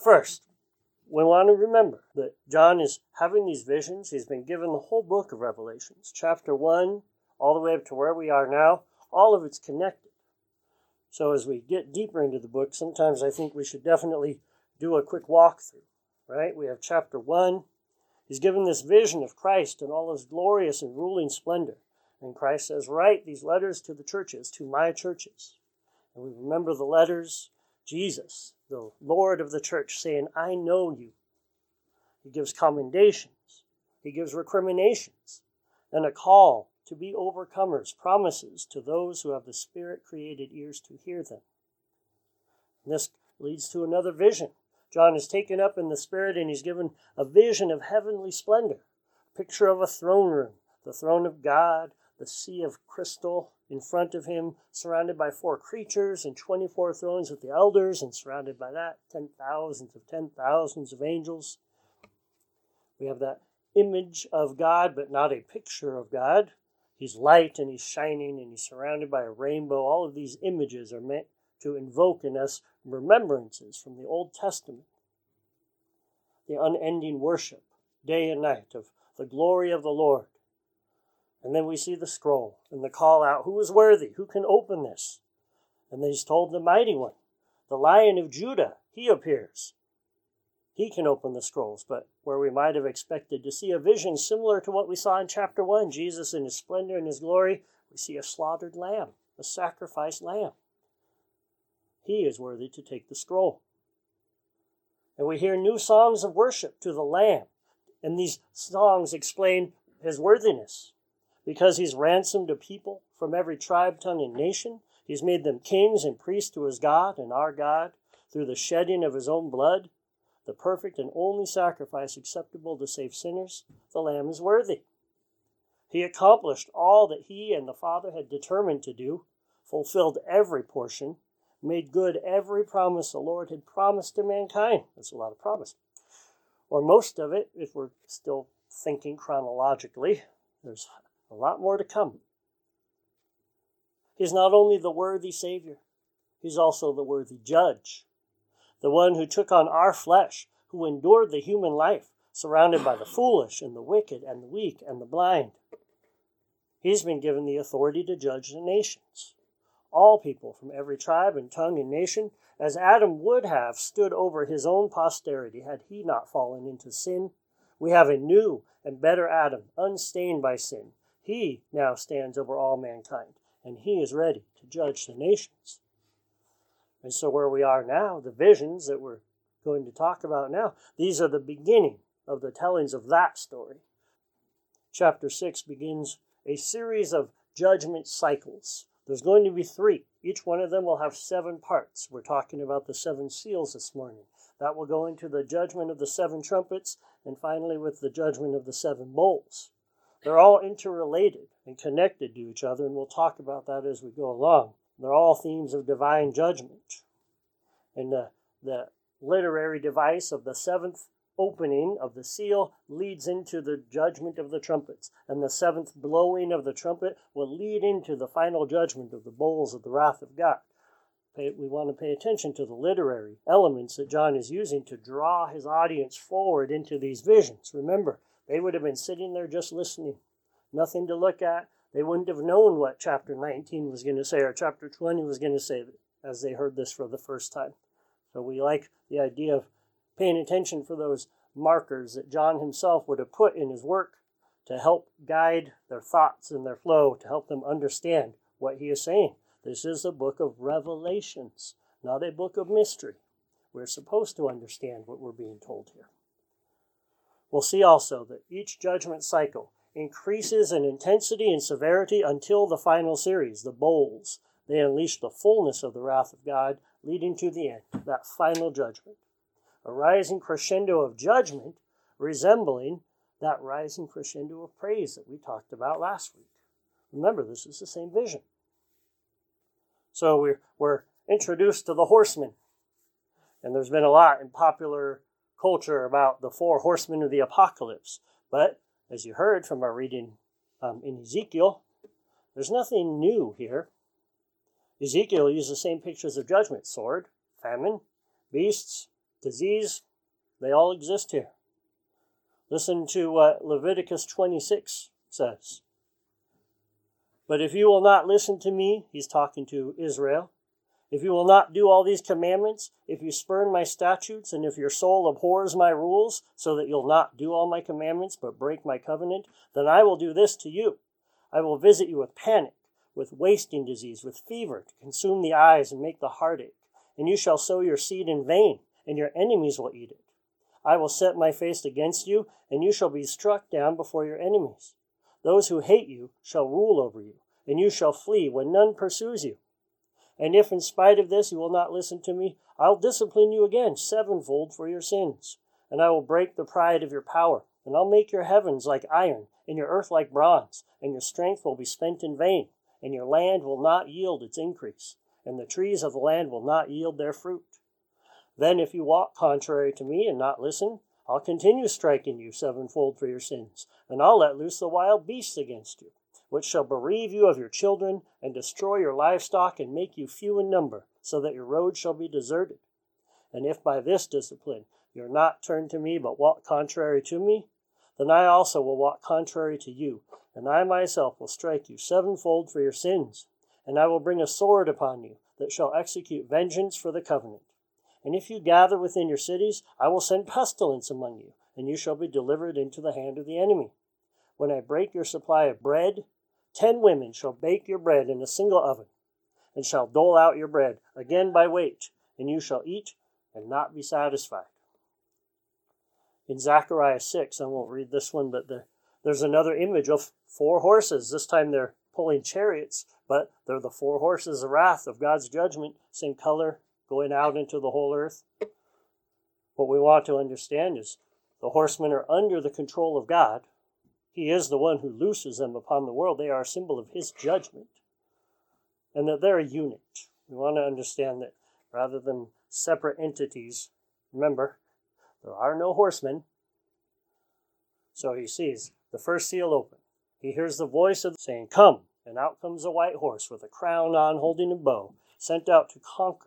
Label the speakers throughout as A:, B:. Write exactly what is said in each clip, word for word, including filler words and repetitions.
A: First, we want to remember that John is having these visions. He's been given the whole book of Revelations, chapter one, all the way up to where we are now. All of it's connected. So as we get deeper into the book, sometimes I think we should definitely do a quick walkthrough, right? We have chapter one. He's given this vision of Christ and all his glorious and ruling splendor. And Christ says, write these letters to the churches, to my churches. And we remember the letters, Jesus, the Lord of the church, saying, I know you. He gives commendations. He gives recriminations. And a call to be overcomers, promises to those who have the Spirit-created ears to hear them. And this leads to another vision. John is taken up in the Spirit and he's given a vision of heavenly splendor, a picture of a throne room, the throne of God, the sea of crystal in front of him, surrounded by four creatures and twenty-four thrones with the elders, and surrounded by that, ten thousands of ten thousands of angels. We have that image of God, but not a picture of God. He's light and he's shining and he's surrounded by a rainbow. All of these images are meant to invoke in us remembrances from the Old Testament. The unending worship, day and night, of the glory of the Lord. And then we see the scroll and the call out, who is worthy? Who can open this? And then he's told the mighty one, the Lion of Judah, he appears. He can open the scrolls, but where we might have expected to see a vision similar to what we saw in chapter one, Jesus in his splendor and his glory, we see a slaughtered lamb, a sacrificed lamb. He is worthy to take the scroll. And we hear new songs of worship to the Lamb. And these songs explain his worthiness. Because he's ransomed a people from every tribe, tongue, and nation. He's made them kings and priests to his God and our God through the shedding of his own blood, the perfect and only sacrifice acceptable to save sinners. The Lamb is worthy. He accomplished all that he and the Father had determined to do, fulfilled every portion, made good every promise the Lord had promised to mankind. That's a lot of promise. Or most of it, if we're still thinking chronologically. There's a lot more to come. He's not only the worthy Savior, he's also the worthy Judge, the one who took on our flesh, who endured the human life, surrounded by the foolish and the wicked and the weak and the blind. He's been given the authority to judge the nations. All people from every tribe and tongue and nation, as Adam would have stood over his own posterity had he not fallen into sin. We have a new and better Adam, unstained by sin. He now stands over all mankind, and he is ready to judge the nations. And so where we are now, the visions that we're going to talk about now, these are the beginning of the tellings of that story. Chapter six begins a series of judgment cycles. There's going to be three. Each one of them will have seven parts. We're talking about the seven seals this morning. That will go into the judgment of the seven trumpets, and finally with the judgment of the seven bowls. They're all interrelated and connected to each other, and we'll talk about that as we go along. They're all themes of divine judgment. And the, the literary device of the seventh opening of the seal leads into the judgment of the trumpets, and the seventh blowing of the trumpet will lead into the final judgment of the bowls of the wrath of God. We want to pay attention to the literary elements that John is using to draw his audience forward into these visions. Remember, they would have been sitting there just listening, nothing to look at. They wouldn't have known what chapter nineteen was going to say or chapter twenty was going to say as they heard this for the first time. So we like the idea of paying attention for those markers that John himself would have put in his work to help guide their thoughts and their flow, to help them understand what he is saying. This is a book of revelations, not a book of mystery. We're supposed to understand what we're being told here. We'll see also that each judgment cycle increases in intensity and severity until the final series, the bowls. They unleash the fullness of the wrath of God, leading to the end, that final judgment. A rising crescendo of judgment resembling that rising crescendo of praise that we talked about last week. Remember, this is the same vision. So we're, we're introduced to the horsemen. And there's been a lot in popular culture about the four horsemen of the apocalypse. But as you heard from our reading um, in Ezekiel, there's nothing new here. Ezekiel used the same pictures of judgment: sword, famine, beasts, Disease, they all exist here. Listen to what Leviticus twenty-six says. But if you will not listen to me, he's talking to Israel, if you will not do all these commandments, if you spurn my statutes, and if your soul abhors my rules, so that you'll not do all my commandments, but break my covenant, then I will do this to you. I will visit you with panic, with wasting disease, with fever, to consume the eyes and make the heart ache. And you shall sow your seed in vain, and your enemies will eat it. I will set my face against you, and you shall be struck down before your enemies. Those who hate you shall rule over you, and you shall flee when none pursues you. And if in spite of this you will not listen to me, I'll discipline you again sevenfold for your sins. And I will break the pride of your power, and I'll make your heavens like iron, and your earth like bronze, and your strength will be spent in vain, and your land will not yield its increase, and the trees of the land will not yield their fruit. Then if you walk contrary to me and not listen, I'll continue striking you sevenfold for your sins, and I'll let loose the wild beasts against you, which shall bereave you of your children, and destroy your livestock, and make you few in number, so that your roads shall be deserted. And if by this discipline you're not turned to me, but walk contrary to me, then I also will walk contrary to you, and I myself will strike you sevenfold for your sins, and I will bring a sword upon you, that shall execute vengeance for the covenant. And if you gather within your cities, I will send pestilence among you, and you shall be delivered into the hand of the enemy. When I break your supply of bread, ten women shall bake your bread in a single oven, and shall dole out your bread again by weight, and you shall eat and not be satisfied. In Zechariah six, I won't read this one, but the, there's another image of four horses. This time they're pulling chariots, but they're the four horses of wrath, of God's judgment, same color, going out into the whole earth. What we want to understand is the horsemen are under the control of God. He is the one who looses them upon the world. They are a symbol of his judgment, and that they're a unit. We want to understand that rather than separate entities, remember, there are no horsemen. So he sees the first seal open. He hears the voice of saying, "Come," and out comes a white horse with a crown on, holding a bow, sent out to conquer.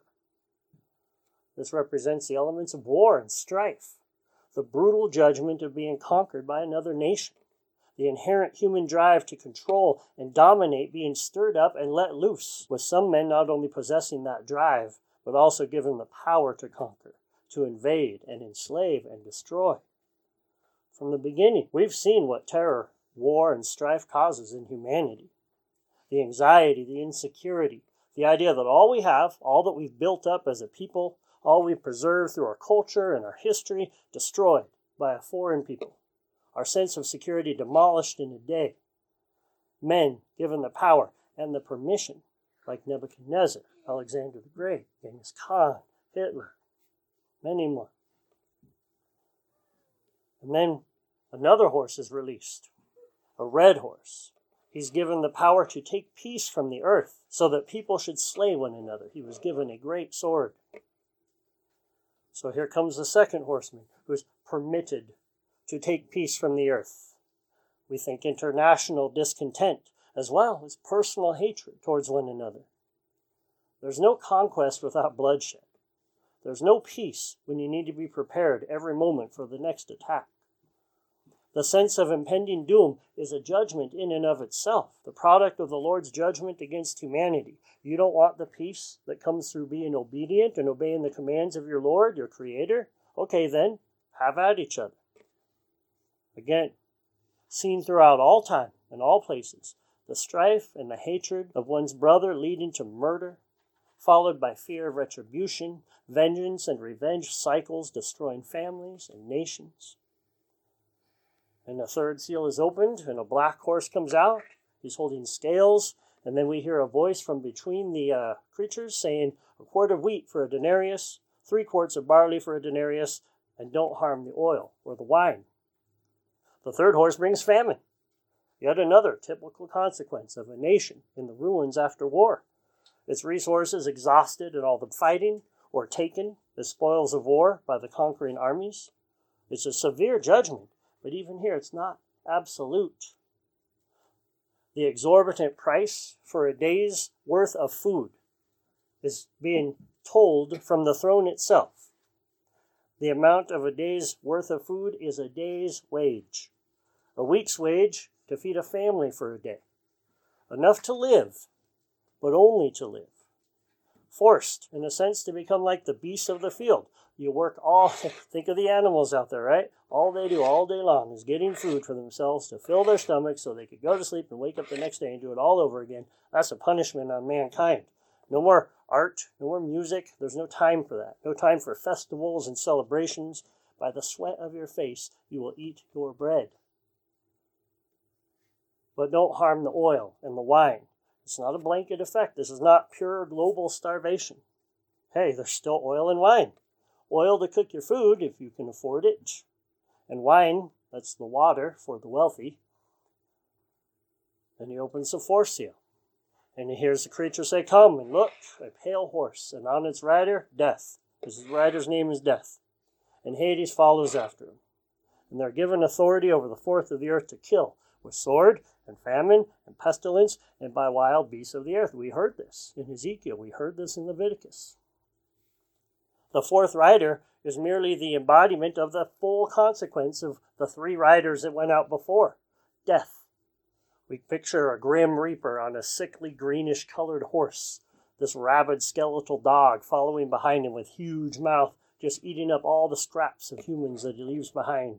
A: This represents the elements of war and strife, the brutal judgment of being conquered by another nation, the inherent human drive to control and dominate being stirred up and let loose, with some men not only possessing that drive, but also given the power to conquer, to invade and enslave and destroy. From the beginning, we've seen what terror, war, and strife causes in humanity. The anxiety, the insecurity, the idea that all we have, all that we've built up as a people, all we've preserved through our culture and our history, destroyed by a foreign people. Our sense of security demolished in a day. Men given the power and the permission, like Nebuchadnezzar, Alexander the Great, Genghis Khan, Hitler, many more. And then another horse is released, a red horse. He's given the power to take peace from the earth so that people should slay one another. He was given a great sword. So here comes the second horseman, who is permitted to take peace from the earth. We think international discontent as well as personal hatred towards one another. There's no conquest without bloodshed. There's no peace when you need to be prepared every moment for the next attack. The sense of impending doom is a judgment in and of itself, the product of the Lord's judgment against humanity. You don't want the peace that comes through being obedient and obeying the commands of your Lord, your Creator? Okay then, have at each other. Again, seen throughout all time and all places, the strife and the hatred of one's brother leading to murder, followed by fear of retribution, vengeance and revenge cycles destroying families and nations. And the third seal is opened, and a black horse comes out. He's holding scales, and then we hear a voice from between the uh, creatures saying, "A quart of wheat for a denarius, three quarts of barley for a denarius, and don't harm the oil or the wine." The third horse brings famine, yet another typical consequence of a nation in the ruins after war. Its resources exhausted in all the fighting or taken as spoils of war by the conquering armies. It's a severe judgment. But even here, it's not absolute. The exorbitant price for a day's worth of food is being told from the throne itself. The amount of a day's worth of food is a day's wage. A week's wage to feed a family for a day. Enough to live, but only to live. Forced, in a sense, to become like the beasts of the field. You work all, think of the animals out there, right? All they do all day long is getting food for themselves to fill their stomachs so they could go to sleep and wake up the next day and do it all over again. That's a punishment on mankind. No more art, no more music. There's no time for that. No time for festivals and celebrations. By the sweat of your face, you will eat your bread. But don't harm the oil and the wine. It's not a blanket effect. This is not pure global starvation. Hey, there's still oil and wine. Oil to cook your food if you can afford it. And wine, that's the water for the wealthy. And he opens the fourth seal. And he hears the creature say, "Come, and look, a pale horse, and on its rider, Death." His rider's name is Death. And Hades follows after him. And they're given authority over the fourth of the earth to kill, with sword and famine and pestilence and by wild beasts of the earth. We heard this in Ezekiel. We heard this in Leviticus. The fourth rider is merely the embodiment of the full consequence of the three riders that went out before. Death. We picture a grim reaper on a sickly greenish-colored horse. This rabid skeletal dog following behind him with huge mouth, just eating up all the scraps of humans that he leaves behind.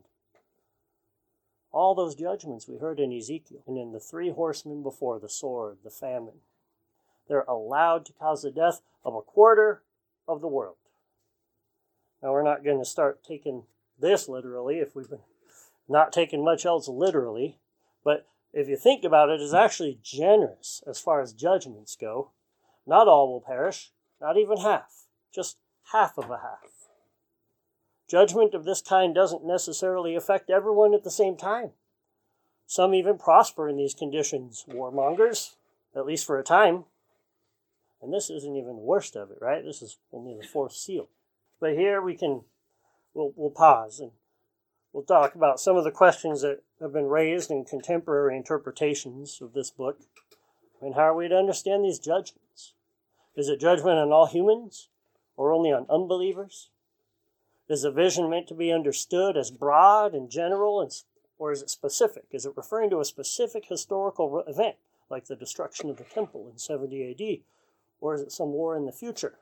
A: All those judgments we heard in Ezekiel, and in the three horsemen before, the sword, the famine. They're allowed to cause the death of a quarter of the world. Now, we're not going to start taking this literally if we've been not taking much else literally, but if you think about it, it's actually generous as far as judgments go. Not all will perish, not even half, just half of a half. Judgment of this kind doesn't necessarily affect everyone at the same time. Some even prosper in these conditions, warmongers, at least for a time. And this isn't even the worst of it, right? This is only the fourth seal. But here we can, we'll, we'll pause and we'll talk about some of the questions that have been raised in contemporary interpretations of this book. And how are we to understand these judgments? Is it judgment on all humans or only on unbelievers? Is the vision meant to be understood as broad and general, and, or is it specific? Is it referring to a specific historical event, like the destruction of the temple in seventy A D, or is it some war in the future?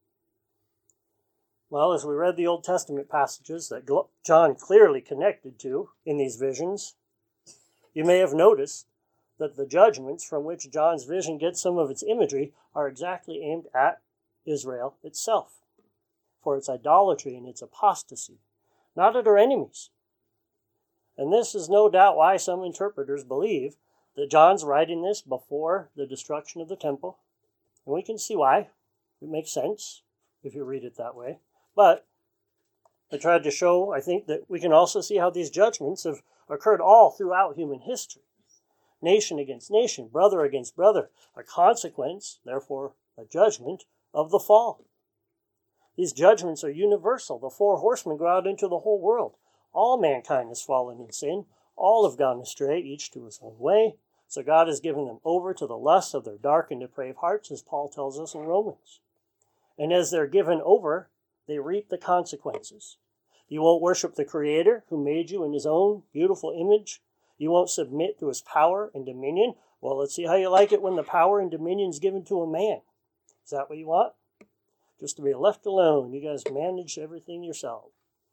A: Well, as we read the Old Testament passages that John clearly connected to in these visions, you may have noticed that the judgments from which John's vision gets some of its imagery are exactly aimed at Israel itself, for its idolatry and its apostasy, not at her enemies. And this is no doubt why some interpreters believe that John's writing this before the destruction of the temple. And we can see why. It makes sense if you read it that way. But I tried to show, I think, that we can also see how these judgments have occurred all throughout human history. Nation against nation, brother against brother, a consequence, therefore a judgment, of the fall. These judgments are universal. The four horsemen go out into the whole world. All mankind has fallen in sin. All have gone astray, each to his own way. So God has given them over to the lusts of their dark and depraved hearts, as Paul tells us in Romans. And as they're given over, they reap the consequences. You won't worship the Creator who made you in his own beautiful image. You won't submit to his power and dominion. Well, let's see how you like it when the power and dominion is given to a man. Is that what you want? Just to be left alone. You guys manage everything yourself.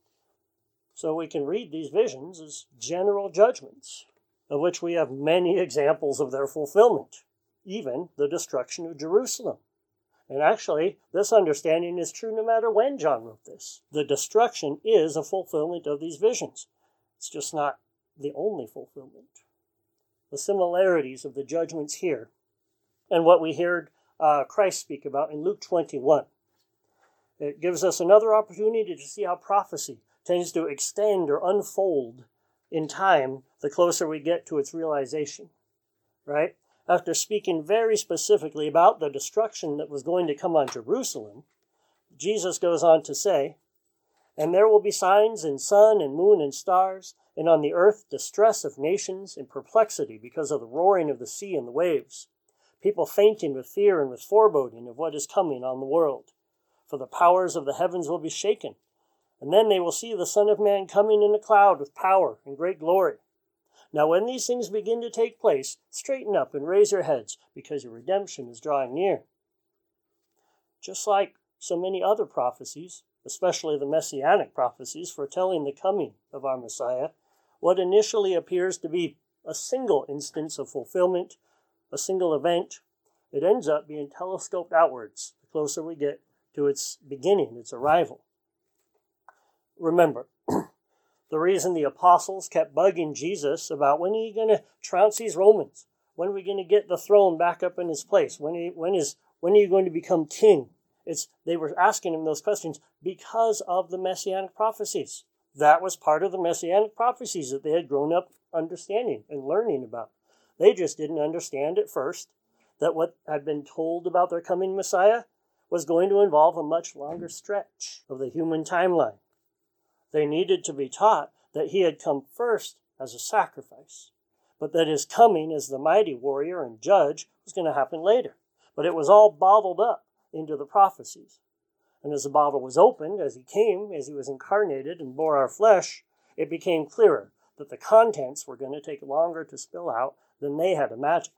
A: So we can read these visions as general judgments, of which we have many examples of their fulfillment, even the destruction of Jerusalem. And actually, this understanding is true no matter when John wrote this. The destruction is a fulfillment of these visions. It's just not the only fulfillment. The similarities of the judgments here and what we heard uh, Christ speak about in Luke twenty-one. It gives us another opportunity to see how prophecy tends to extend or unfold in time the closer we get to its realization, right? After speaking very specifically about the destruction that was going to come on Jerusalem, Jesus goes on to say, "And there will be signs in sun and moon and stars, and on the earth distress of nations and perplexity because of the roaring of the sea and the waves, people fainting with fear and with foreboding of what is coming on the world. For the powers of the heavens will be shaken, And then they will see the Son of Man coming in a cloud with power and great glory. Now when these things begin to take place, straighten up and raise your heads, because your redemption is drawing near. Just like so many other prophecies, especially the messianic prophecies foretelling the coming of our Messiah, what initially appears to be a single instance of fulfillment, a single event, it ends up being telescoped outwards the closer we get to its beginning, its arrival. Remember, the reason the apostles kept bugging Jesus about when are you going to trounce these Romans? When are we going to get the throne back up in its place? When are you, when is when are you going to become king? It's they were asking him those questions because of the messianic prophecies. That was part of the messianic prophecies that they had grown up understanding and learning about. They just didn't understand at first that what had been told about their coming Messiah was going to involve a much longer stretch of the human timeline. They needed to be taught that he had come first as a sacrifice, but that his coming as the mighty warrior and judge was going to happen later. But it was all bottled up into the prophecies. And as the bottle was opened, as he came, as he was incarnated and bore our flesh, it became clearer that the contents were going to take longer to spill out than they had imagined.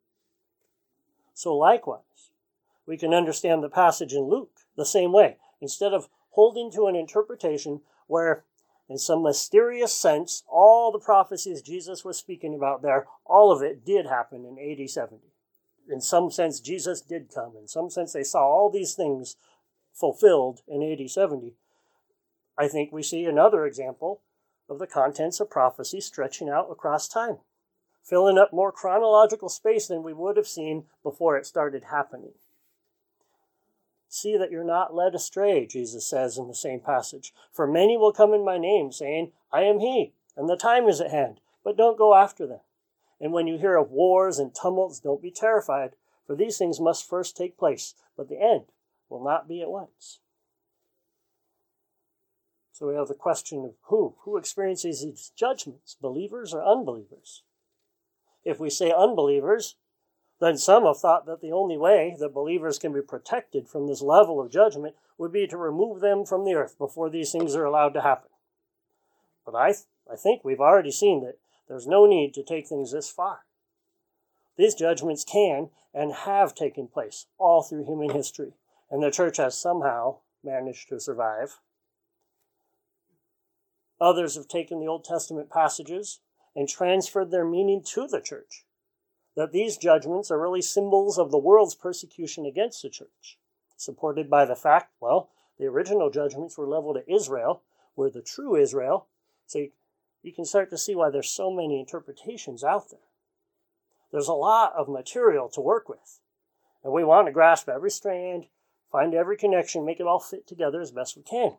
A: So likewise, we can understand the passage in Luke the same way. Instead of holding to an interpretation where, in some mysterious sense, all the prophecies Jesus was speaking about there, all of it did happen in A D seventy. In some sense, Jesus did come. In some sense, they saw all these things fulfilled in A D seventy. I think we see another example of the contents of prophecy stretching out across time, filling up more chronological space than we would have seen before it started happening. See that you're not led astray, Jesus says in the same passage. For many will come in my name, saying, I am he, and the time is at hand. But don't go after them. And when you hear of wars and tumults, don't be terrified, for these things must first take place, but the end will not be at once. So we have the question of who? Who experiences these judgments, believers or unbelievers? If we say unbelievers, then some have thought that the only way that believers can be protected from this level of judgment would be to remove them from the earth before these things are allowed to happen. But I, th- I think we've already seen that there's no need to take things this far. These judgments can and have taken place all through human history, and the church has somehow managed to survive. Others have taken the Old Testament passages and transferred their meaning to the church, that these judgments are really symbols of the world's persecution against the church, supported by the fact, well, the original judgments were leveled at Israel, we're the true Israel, so you, you can start to see why there's so many interpretations out there. There's a lot of material to work with, and we want to grasp every strand, find every connection, make it all fit together as best we can.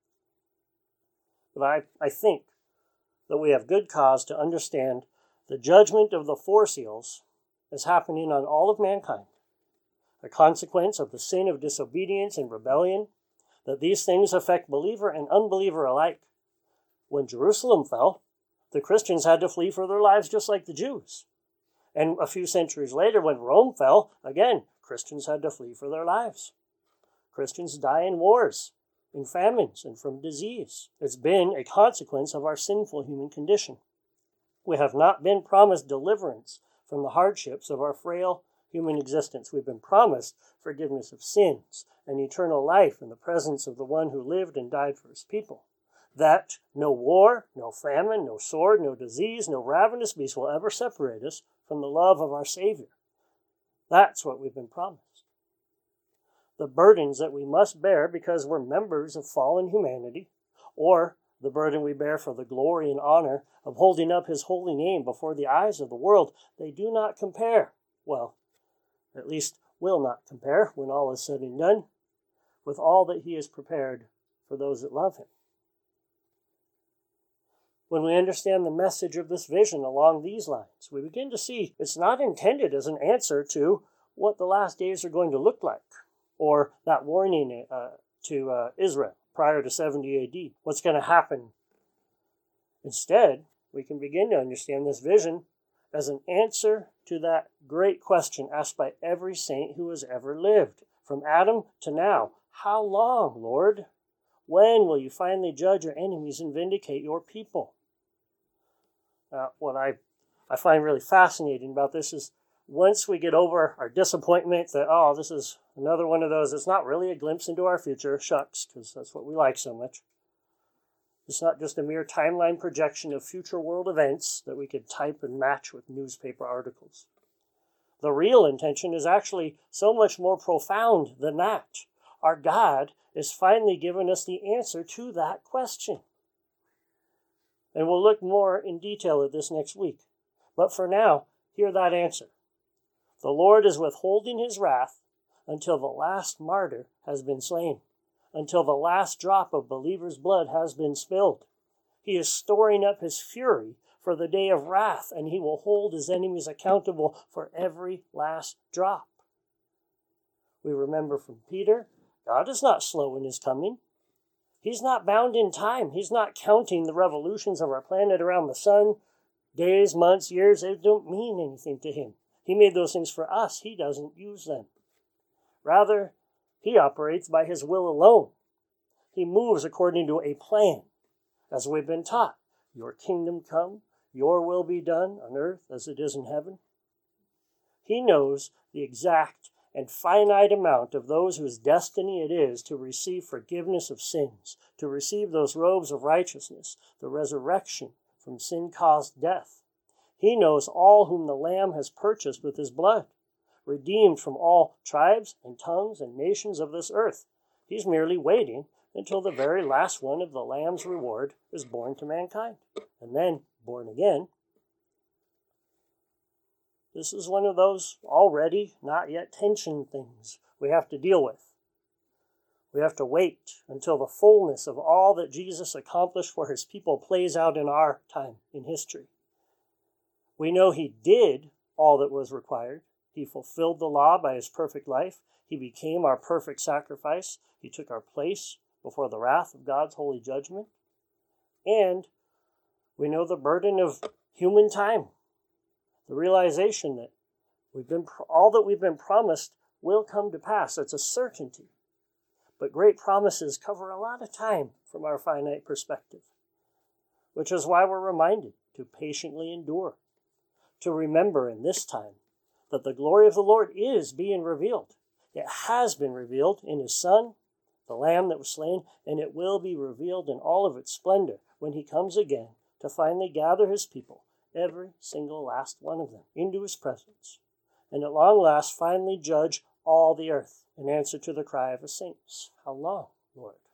A: But I, I think that we have good cause to understand the judgment of the four seals is happening on all of mankind, a consequence of the sin of disobedience and rebellion, that these things affect believer and unbeliever alike. When Jerusalem fell, the Christians had to flee for their lives just like the Jews. And a few centuries later, when Rome fell, again, Christians had to flee for their lives. Christians die in wars, in famines, and from disease. It's been a consequence of our sinful human condition. We have not been promised deliverance from the hardships of our frail human existence. We've been promised forgiveness of sins and eternal life in the presence of the one who lived and died for his people. That no war, no famine, no sword, no disease, no ravenous beast will ever separate us from the love of our Savior. That's what we've been promised. The burdens that we must bear because we're members of fallen humanity, or the burden we bear for the glory and honor of holding up his holy name before the eyes of the world, they do not compare. Well, at least will not compare when all is said and done with all that he has prepared for those that love him. When we understand the message of this vision along these lines, we begin to see it's not intended as an answer to what the last days are going to look like, or that warning uh, to uh, Israel prior to seventy A D, what's going to happen. Instead, we can begin to understand this vision as an answer to that great question asked by every saint who has ever lived, from Adam to now. How long, Lord? When will you finally judge your enemies and vindicate your people? Now, what I, I find really fascinating about this is once we get over our disappointment that, oh, this is another one of those, it's not really a glimpse into our future, shucks, because that's what we like so much. It's not just a mere timeline projection of future world events that we could type and match with newspaper articles. The real intention is actually so much more profound than that. Our God is finally giving us the answer to that question. And we'll look more in detail at this next week. But for now, hear that answer. The Lord is withholding his wrath until the last martyr has been slain, until the last drop of believers' blood has been spilled. He is storing up his fury for the day of wrath, and he will hold his enemies accountable for every last drop. We remember from Peter, God is not slow in his coming. He's not bound in time. He's not counting the revolutions of our planet around the sun. Days, months, years, they don't mean anything to him. He made those things for us. He doesn't use them. Rather, he operates by his will alone. He moves according to a plan, as we've been taught. Your kingdom come, your will be done on earth as it is in heaven. He knows the exact and finite amount of those whose destiny it is to receive forgiveness of sins, to receive those robes of righteousness, the resurrection from sin-caused death. He knows all whom the Lamb has purchased with his blood, redeemed from all tribes and tongues and nations of this earth. He's merely waiting until the very last one of the Lamb's reward is born to mankind, and then born again. This is one of those already not yet tension things we have to deal with. We have to wait until the fullness of all that Jesus accomplished for his people plays out in our time in history. We know he did all that was required. He fulfilled the law by his perfect life. He became our perfect sacrifice. He took our place before the wrath of God's holy judgment. And we know the burden of human time. The realization that we've been all that we've been promised will come to pass. It's a certainty. But great promises cover a lot of time from our finite perspective, which is why we're reminded to patiently endure, to remember in this time that the glory of the Lord is being revealed. It has been revealed in his Son, the Lamb that was slain, and it will be revealed in all of its splendor when he comes again to finally gather his people, every single last one of them, into his presence, and at long last finally judge all the earth in answer to the cry of the saints. How long, Lord?